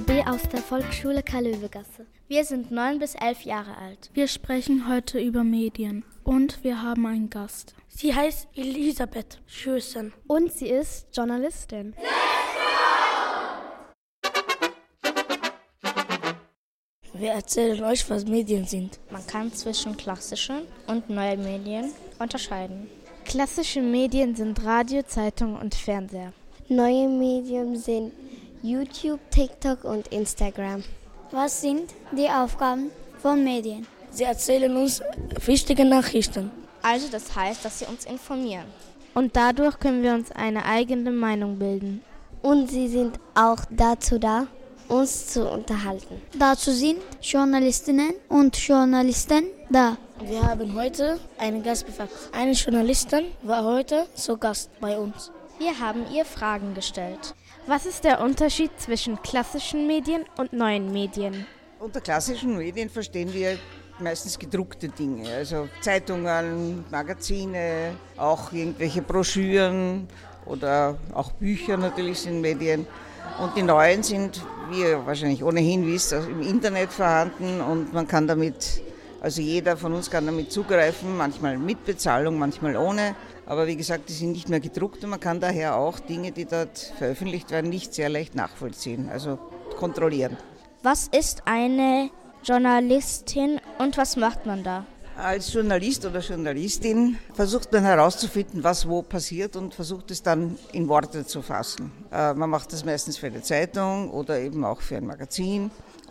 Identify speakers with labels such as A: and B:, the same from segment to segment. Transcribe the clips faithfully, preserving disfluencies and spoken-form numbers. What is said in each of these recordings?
A: B aus der Volksschule Karl-Löwe-Gasse. Wir sind neun bis elf Jahre alt.
B: Wir sprechen heute über Medien und wir haben einen Gast.
C: Sie heißt Elisabeth Schößen.
A: Und sie ist Journalistin.
C: Wir erzählen euch, was Medien sind.
D: Man kann zwischen klassischen und neuen Medien unterscheiden.
E: Klassische Medien sind Radio, Zeitung und Fernseher.
F: Neue Medien sind YouTube, TikTok und Instagram.
G: Was sind die Aufgaben von Medien?
C: Sie erzählen uns wichtige Nachrichten.
D: Also das heißt, dass sie uns informieren.
E: Und dadurch können wir uns eine eigene Meinung bilden.
F: Und sie sind auch dazu da, uns zu unterhalten.
G: Dazu sind Journalistinnen und Journalisten da.
C: Wir haben heute einen Gast befragt. Eine Journalistin war heute zu Gast bei uns.
D: Wir haben ihr Fragen gestellt.
E: Was ist der Unterschied zwischen klassischen Medien und neuen Medien?
H: Unter klassischen Medien verstehen wir meistens gedruckte Dinge, also Zeitungen, Magazine, auch irgendwelche Broschüren oder auch Bücher natürlich sind Medien. Und die neuen sind, wie ihr wahrscheinlich ohnehin wisst, im Internet vorhanden und man kann damit, also jeder von uns kann damit zugreifen, manchmal mit Bezahlung, manchmal ohne. Aber wie gesagt, die sind nicht mehr gedruckt und man kann daher auch Dinge, die dort veröffentlicht werden, nicht sehr leicht nachvollziehen, also kontrollieren.
D: Was ist eine Journalistin und was macht man da?
H: Als Journalist oder Journalistin versucht man herauszufinden, was wo passiert und versucht es dann in Worte zu fassen. Äh, man macht das meistens für eine Zeitung oder eben auch für ein Magazin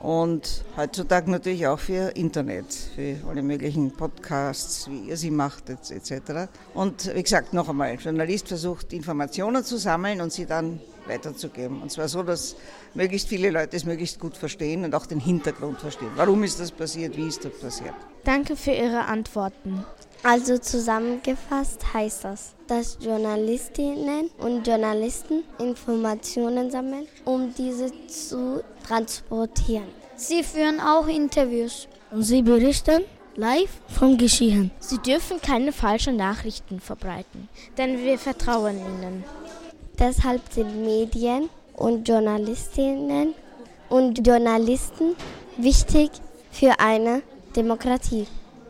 H: und heutzutage natürlich auch für Internet, für alle möglichen Podcasts, wie ihr sie macht et cetera. Und wie gesagt, noch einmal, ein Journalist versucht Informationen zu sammeln und sie dann weiterzugeben. Und zwar so, dass möglichst viele Leute es möglichst gut verstehen und auch den Hintergrund verstehen. Warum ist das passiert? Wie ist das passiert?
E: Danke für Ihre Antworten.
F: Also zusammengefasst heißt das, dass Journalistinnen und Journalisten Informationen sammeln, um diese zu transportieren.
G: Sie führen auch Interviews.
C: Und sie berichten live vom Geschehen.
D: Sie dürfen keine falschen Nachrichten verbreiten,
E: denn wir vertrauen ihnen.
F: Deshalb sind Medien und Journalistinnen und Journalisten wichtig für eine Demokratie.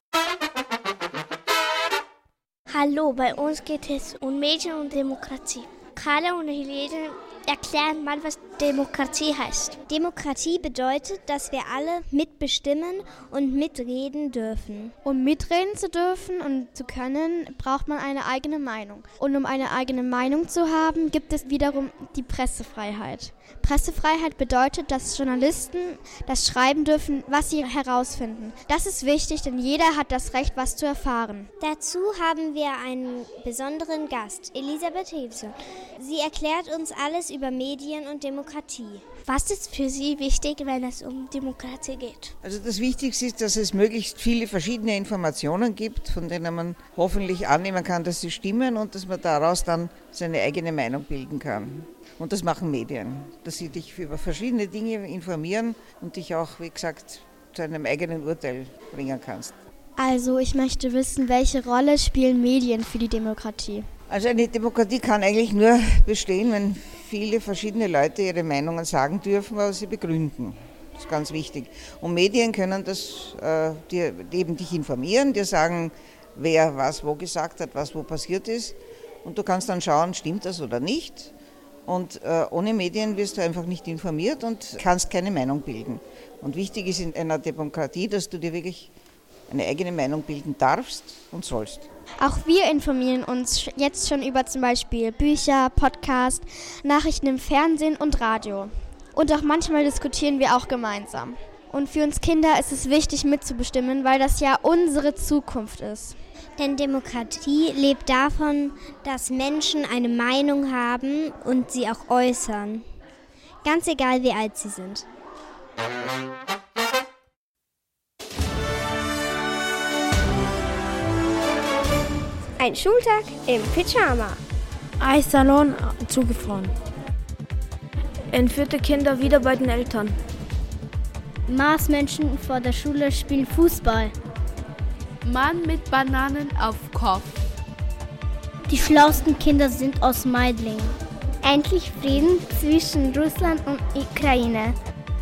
I: Hallo, bei uns geht es um Medien und Demokratie. Carla und Helene erklären mal, was Demokratie heißt.
J: Demokratie bedeutet, dass wir alle mitbestimmen und mitreden dürfen.
K: Um mitreden zu dürfen und zu können, braucht man eine eigene Meinung. Und um eine eigene Meinung zu haben, gibt es wiederum die Pressefreiheit. Pressefreiheit bedeutet, dass Journalisten das schreiben dürfen, was sie herausfinden. Das ist wichtig, denn jeder hat das Recht, was zu erfahren.
J: Dazu haben wir einen besonderen Gast, Elisabeth Schößen. Sie erklärt uns alles über Medien und Demokratie.
I: Was ist für Sie wichtig, wenn es um Demokratie geht?
H: Also das Wichtigste ist, dass es möglichst viele verschiedene Informationen gibt, von denen man hoffentlich annehmen kann, dass sie stimmen und dass man daraus dann seine eigene Meinung bilden kann. Und das machen Medien, dass sie dich über verschiedene Dinge informieren und dich auch, wie gesagt, zu einem eigenen Urteil bringen kannst.
K: Also ich möchte wissen, welche Rolle spielen Medien für die Demokratie?
H: Also eine Demokratie kann eigentlich nur bestehen, wenn viele verschiedene Leute ihre Meinungen sagen dürfen, aber sie begründen. Das ist ganz wichtig. Und Medien können das, äh, dir, eben dich informieren, dir sagen, wer was wo gesagt hat, was wo passiert ist. Und du kannst dann schauen, stimmt das oder nicht. Und äh, ohne Medien wirst du einfach nicht informiert und kannst keine Meinung bilden. Und wichtig ist in einer Demokratie, dass du dir wirklich eine eigene Meinung bilden darfst und sollst.
K: Auch wir informieren uns jetzt schon über zum Beispiel Bücher, Podcasts, Nachrichten im Fernsehen und Radio. Und auch manchmal diskutieren wir auch gemeinsam. Und für uns Kinder ist es wichtig mitzubestimmen, weil das ja unsere Zukunft ist.
J: Denn Demokratie lebt davon, dass Menschen eine Meinung haben und sie auch äußern. Ganz egal, wie alt sie sind.
L: Ein Schultag im Pyjama.
C: Eissalon zugefroren. Entführte Kinder wieder bei den Eltern.
A: Marsmenschen vor der Schule spielen Fußball.
B: Mann mit Bananen auf Kopf.
A: Die schlauesten Kinder sind aus Meidling.
G: Endlich Frieden zwischen Russland und Ukraine.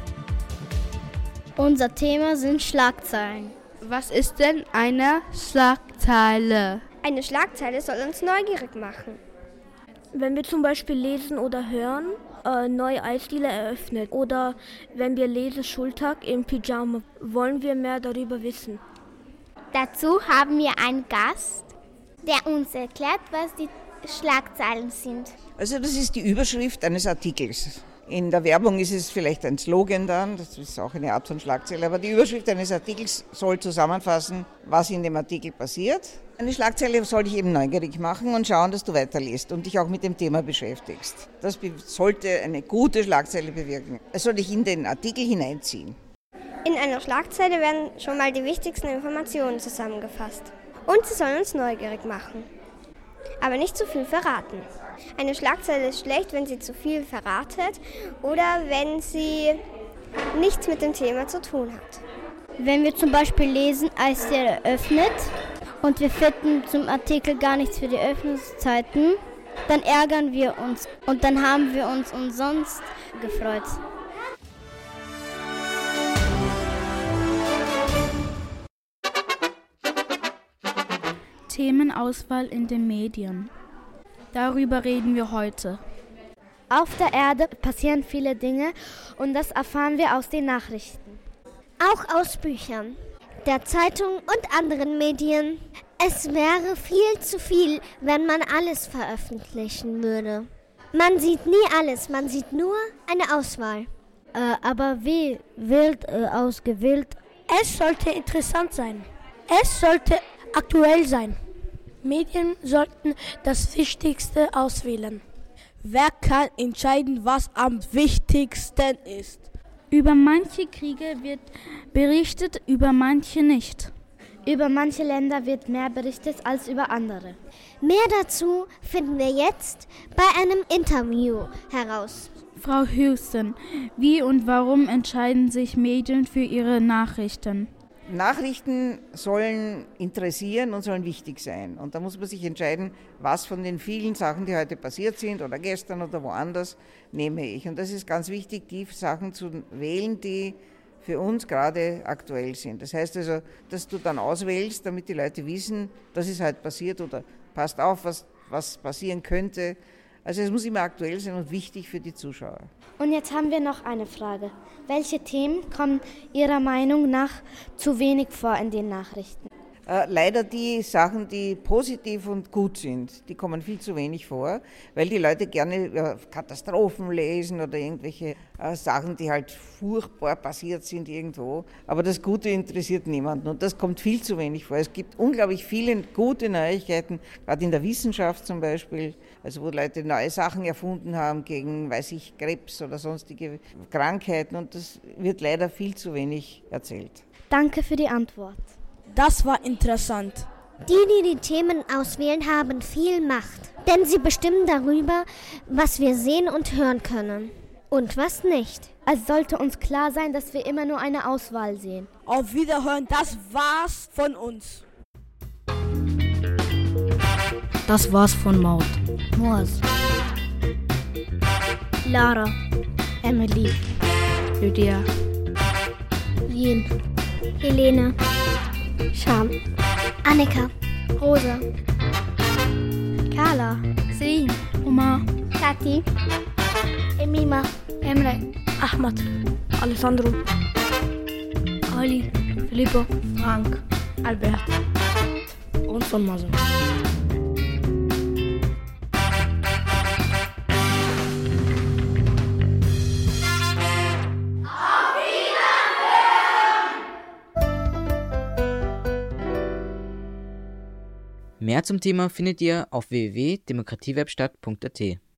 G: Unser Thema sind Schlagzeilen.
B: Was ist denn eine Schlagzeile?
L: Eine Schlagzeile soll uns neugierig machen.
M: Wenn wir zum Beispiel lesen oder hören, äh, neue Eisdiele eröffnet. Oder wenn wir lesen Schultag im Pyjama, wollen wir mehr darüber wissen.
I: Dazu haben wir einen Gast, der uns erklärt, was die Schlagzeilen sind.
H: Also das ist die Überschrift eines Artikels. In der Werbung ist es vielleicht ein Slogan dann, das ist auch eine Art von Schlagzeile, aber die Überschrift eines Artikels soll zusammenfassen, was in dem Artikel passiert. Eine Schlagzeile soll dich eben neugierig machen und schauen, dass du weiterliest und dich auch mit dem Thema beschäftigst. Das sollte eine gute Schlagzeile bewirken. Es soll dich in den Artikel hineinziehen.
L: In einer Schlagzeile werden schon mal die wichtigsten Informationen zusammengefasst. Und sie soll uns neugierig machen. Aber nicht zu viel verraten. Eine Schlagzeile ist schlecht, wenn sie zu viel verratet oder wenn sie nichts mit dem Thema zu tun hat.
G: Wenn wir zum Beispiel lesen, Eisdiele eröffnet und wir finden zum Artikel gar nichts für die Öffnungszeiten, dann ärgern wir uns und dann haben wir uns umsonst gefreut.
B: Themenauswahl in den Medien. Darüber reden wir heute.
E: Auf der Erde passieren viele Dinge und das erfahren wir aus den Nachrichten.
I: Auch aus Büchern, der Zeitung und anderen Medien. Es wäre viel zu viel, wenn man alles veröffentlichen würde. Man sieht nie alles, man sieht nur eine Auswahl.
G: Äh, aber wie wild äh, ausgewählt?
C: Es sollte interessant sein. Es sollte aktuell sein. Medien sollten das Wichtigste auswählen.
N: Wer kann entscheiden, was am wichtigsten ist?
B: Über manche Kriege wird berichtet, über manche nicht.
E: Über manche Länder wird mehr berichtet als über andere.
I: Mehr dazu finden wir jetzt bei einem Interview heraus.
B: Frau Houston, wie und warum entscheiden sich Medien für ihre Nachrichten?
H: Nachrichten sollen interessieren und sollen wichtig sein. Und da muss man sich entscheiden, was von den vielen Sachen, die heute passiert sind oder gestern oder woanders, nehme ich. Und das ist ganz wichtig, die Sachen zu wählen, die für uns gerade aktuell sind. Das heißt also, dass du dann auswählst, damit die Leute wissen, das ist heute passiert oder passt auf, was, was passieren könnte. Also es muss immer aktuell sein und wichtig für die Zuschauer.
E: Und jetzt haben wir noch eine Frage. Welche Themen kommen Ihrer Meinung nach zu wenig vor in den Nachrichten?
H: Äh, leider die Sachen, die positiv und gut sind, die kommen viel zu wenig vor, weil die Leute gerne äh, Katastrophen lesen oder irgendwelche äh, Sachen, die halt furchtbar passiert sind irgendwo. Aber das Gute interessiert niemanden und das kommt viel zu wenig vor. Es gibt unglaublich viele gute Neuigkeiten, gerade in der Wissenschaft zum Beispiel, also wo Leute neue Sachen erfunden haben gegen, weiß ich, Krebs oder sonstige Krankheiten und das wird leider viel zu wenig erzählt.
E: Danke für die Antwort.
N: Das war interessant.
I: Die, die die Themen auswählen, haben viel Macht, denn sie bestimmen darüber, was wir sehen und hören können und was nicht.
E: Es sollte uns klar sein, dass wir immer nur eine Auswahl sehen.
N: Auf Wiederhören, das war's von uns.
C: Das war's von Maud.
G: Moas.
C: Lara.
G: Emily.
C: Lydia.
G: Yin.
F: Helene.
I: Scham. Annika.
F: Rosa.
G: Carla.
B: Celine. Omar.
I: Kathi.
F: Emima.
G: Emre.
M: Ahmad. Alessandro.
C: Ali. Filippo. Frank.
M: Albert.
C: Und von Mason.
O: Mehr zum Thema findet ihr auf w w w punkt demokratiewerkstatt punkt a t.